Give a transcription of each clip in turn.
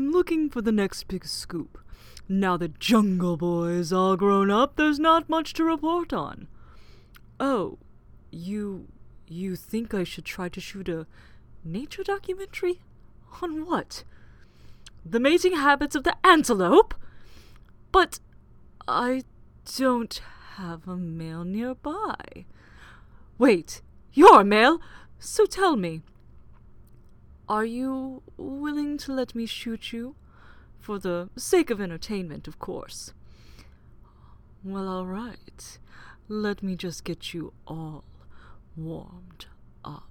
I'm looking for the next big scoop. Now that Jungle Boy's all grown up, there's not much to report on. Oh, you think I should try to shoot a nature documentary? On what? The mating habits of the antelope? But I don't have a male nearby. Wait, you're a male? So tell me, are you willing to let me shoot you? For the sake of entertainment, of course. Well, all right. Let me just get you all warmed up.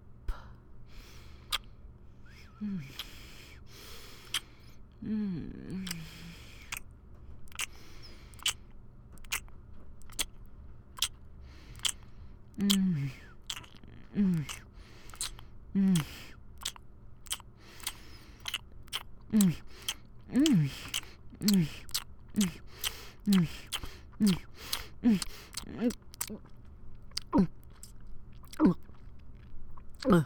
Mm. Mm. Mm. Mm. Mm. Mm. Mm. Mm. Mm. Mm. Mm. Mm.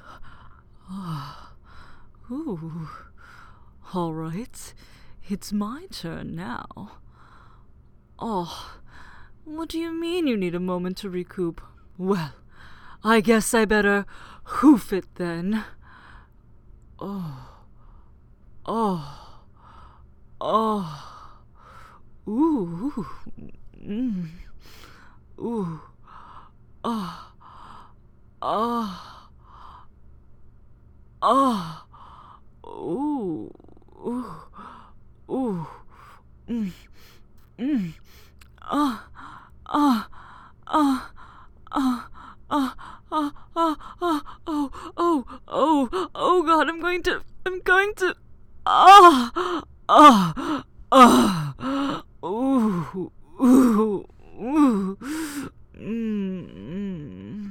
Ooh. All right. It's my turn now. Oh, what do you mean you need a moment to recoup? Well, I guess I better hoof it then. Oh. Oh. Oh. Ooh. Mm. Ooh. Ah. Ah. Ah. Ooh. Ooh. Ooh. Mm. Mm. Ah. Ah. Ah. Ah. Ah. Ah. Ah. Ah. Oh. Oh. Oh. Oh God, I'm going to. Ah. Ah. Ah. Ooh. Ooh.